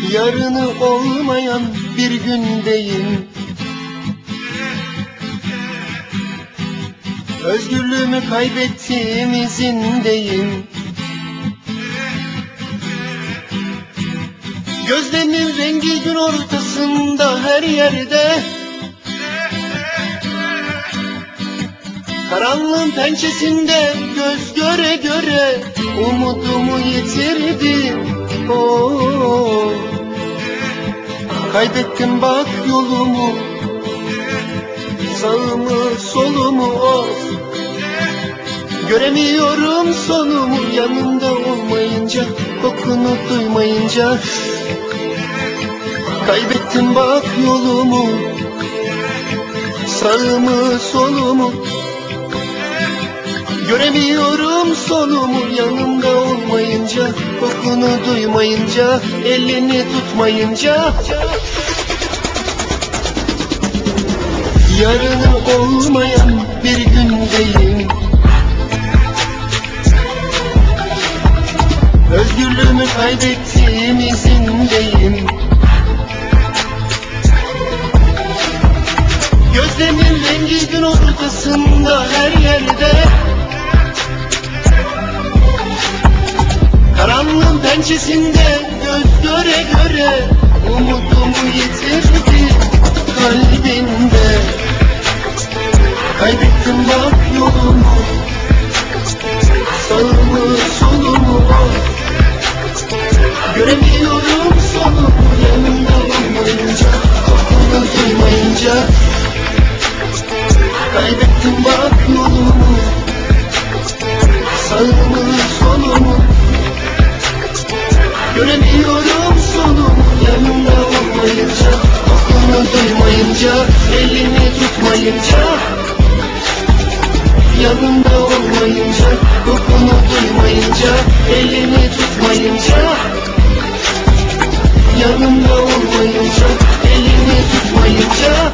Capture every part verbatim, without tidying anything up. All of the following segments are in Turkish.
Yarını olmayan bir gündeyim. Özgürlüğümü kaybettiğim izindeyim. Gözlerimin rengi gün ortasında her yerde. Karanlığın pençesinde göz göre göre umudumu yitirdim. Oh, kaybettim bak yolumu, sağımı solumu of. Göremiyorum sonumu, yanımda olmayınca, kokunu duymayınca. Kaybettim bak yolumu, sağımı solumu. Göremiyorum sonumu, yanımda olmayınca, kokunu duymayınca, elini tutmayınca. Yarını olmayan bir gündeyim. Özgürlüğümü kaybettiğim izindeyim. Gözlerimin rengi gün ortasında her yerde. Karanlığın pençesinde göz göre göre umudumu yitirdi kalbimde. Kaybettim bak yolumu, sağımı solumu of. Göremiyorum sonumu, yanımda olmayınca, kokunu duymayınca. Kaybettim bak yolumu, sağımı solumu. Göremiyorum sonumu, yanımda olmayınca, kokunu duymayınca, elini tutmayınca. Yanımda olmayınca, kokunu duymayınca, elini tutmayınca. Yanımda olmayınca, elini tutmayınca.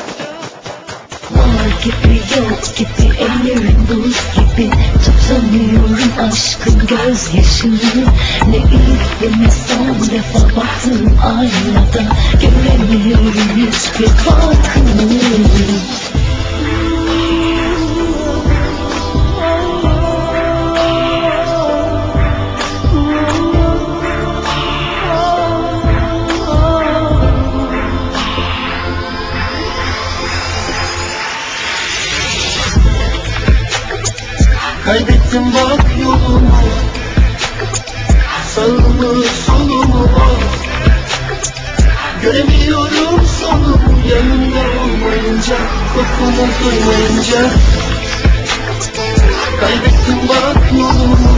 Var gibi yok gibi, ellerim buz gibi. Tutamıyorum aşkın gözyaşını. Ne ilk ne son defa baktım aynada. Göremiyorum hiçbir farkını. Kaybettim bak yolumu, sağımı solumu of. Göremiyorum sonumu, yanımda olmayınca, kokunu duymayınca. Kaybettim bak yolumu,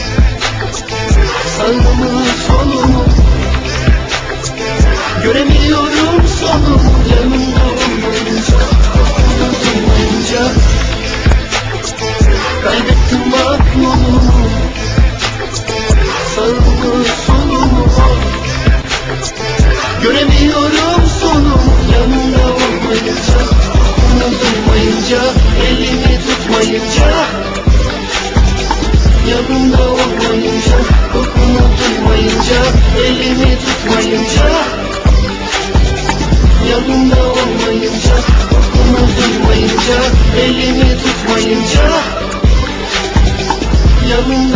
sağımı solumu. Göremiyorum sonumu, yanımda olmayınca, kokunu duymayınca. Kaybettim bak yolumu, sağımı solumu of. Göremiyorum sonumu, yanımda olmayınca, kokunu duymayınca, elini tutmayınca. Yanımda olmayınca, kokunu duymayınca, elini tutmayınca. Yanımda olmayınca, kokunu duymayınca, elini tutmayınca. Yanımda